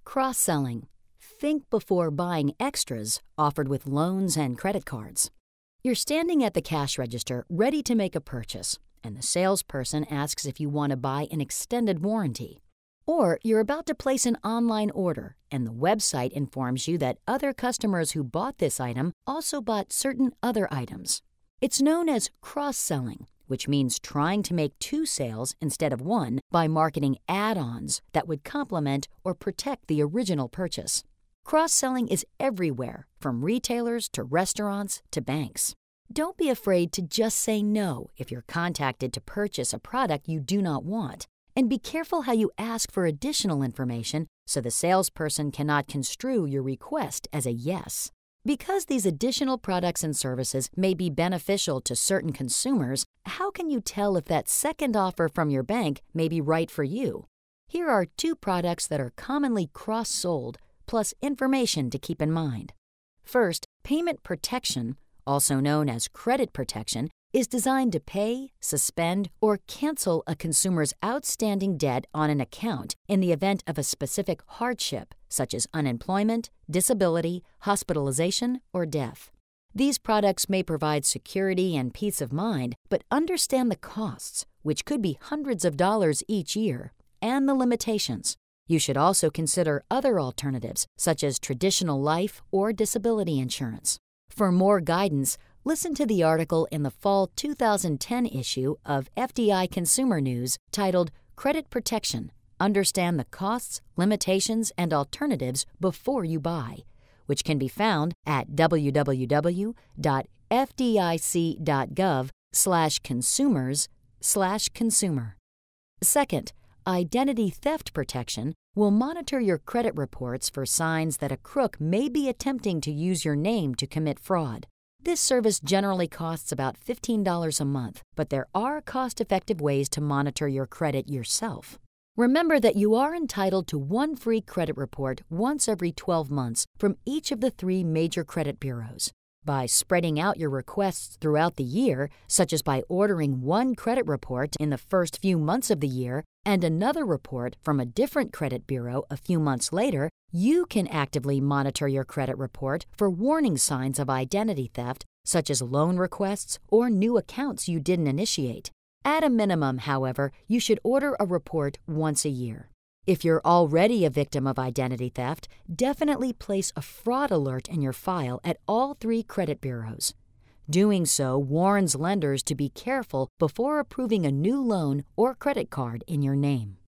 Cross-selling. Think before buying extras offered with loans and credit cards. You're standing at the cash register ready to make a purchase, and the salesperson asks if you want to buy an extended warranty. Or you're about to place an online order, and the website informs you that other customers who bought this item also bought certain other items. It's known as cross-selling, which means trying to make two sales instead of one by marketing add-ons that would complement or protect the original purchase. Cross-selling is everywhere, from retailers to restaurants to banks. Don't be afraid to just say no if you're contacted to purchase a product you do not want. And be careful how you ask for additional information so the salesperson cannot construe your request as a yes. Because these additional products and services may be beneficial to certain consumers, how can you tell if that second offer from your bank may be right for you? Here are two products that are commonly cross-sold, plus information to keep in mind. First, payment protection, also known as credit protection, is designed to pay, suspend, or cancel a consumer's outstanding debt on an account in the event of a specific hardship, such as unemployment, disability, hospitalization, or death. These products may provide security and peace of mind, but understand the costs, which could be hundreds of dollars each year, and the limitations. You should also consider other alternatives, such as traditional life or disability insurance. For more guidance, listen to the article in the fall 2010 issue of FDI Consumer News titled Credit Protection: Understand the Costs, Limitations, and Alternatives Before You Buy, which can be found at www.fdic.gov/consumers/consumer. Second, Identity Theft Protection will monitor your credit reports for signs that a crook may be attempting to use your name to commit fraud. This service generally costs about $15 a month, but there are cost-effective ways to monitor your credit yourself. Remember that you are entitled to one free credit report once every 12 months from each of the 3 major credit bureaus. By spreading out your requests throughout the year, such as by ordering one credit report in the first few months of the year and another report from a different credit bureau a few months later, you can actively monitor your credit report for warning signs of identity theft, such as loan requests or new accounts you didn't initiate. At a minimum, however, you should order a report once a year. If you're already a victim of identity theft, definitely place a fraud alert in your file at all 3 credit bureaus. Doing so warns lenders to be careful before approving a new loan or credit card in your name.